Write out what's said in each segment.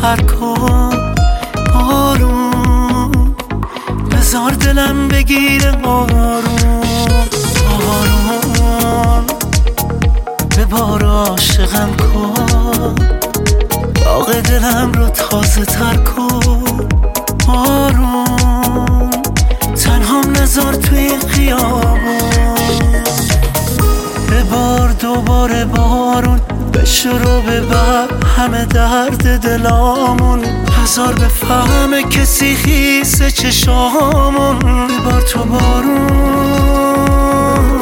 تر کن بارون، بذار دلم بگیره آروم آروم، به بار عاشقم کن، باغ دلم رو تازه تر کن بارون، تنهام نذار توی این خیابون. ببار دوباره بارون، بشورو ببر همه درد دلامون، هزار بفهمه کسی خیسه چشامون. ببار تو بارون،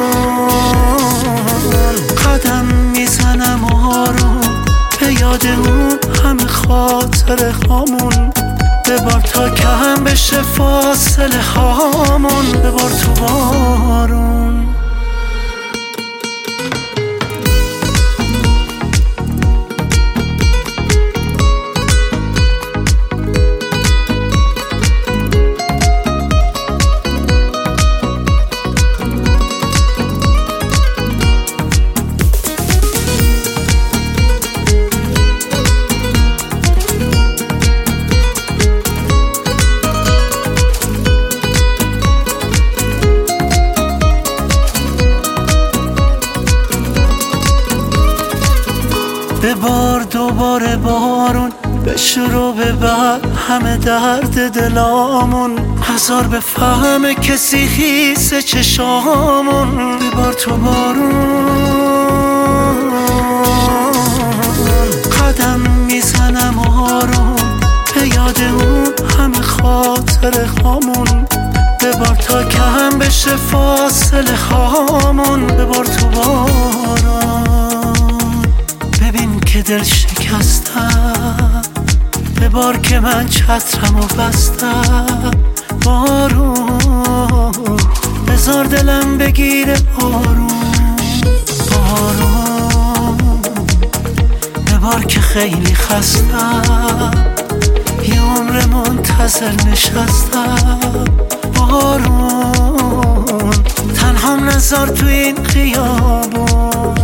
قدم میزنم آروم، به یاد اون همه خاطر هامون. ببار تا کم بشه فاصله هامون، ببار تو بارون. ببار دوباره بارون، بشورو ببر همه درد دلامون، هزار بفهمه کسی خیسه چشامون. ببار تو بارون، قدم میزنم آروم، به یاد اون همه خاطر هامون. ببار تا کم بشه فاصله هامون، ببار تو بارون. ببین که دل شکستم، ببار که من چترمو بستم بارون، بذار دلم بگیره آروم آروم، ببار که خیلی خستم، یه عمر منتظر نشستم بارون، تنهام نذار تو این خیابون.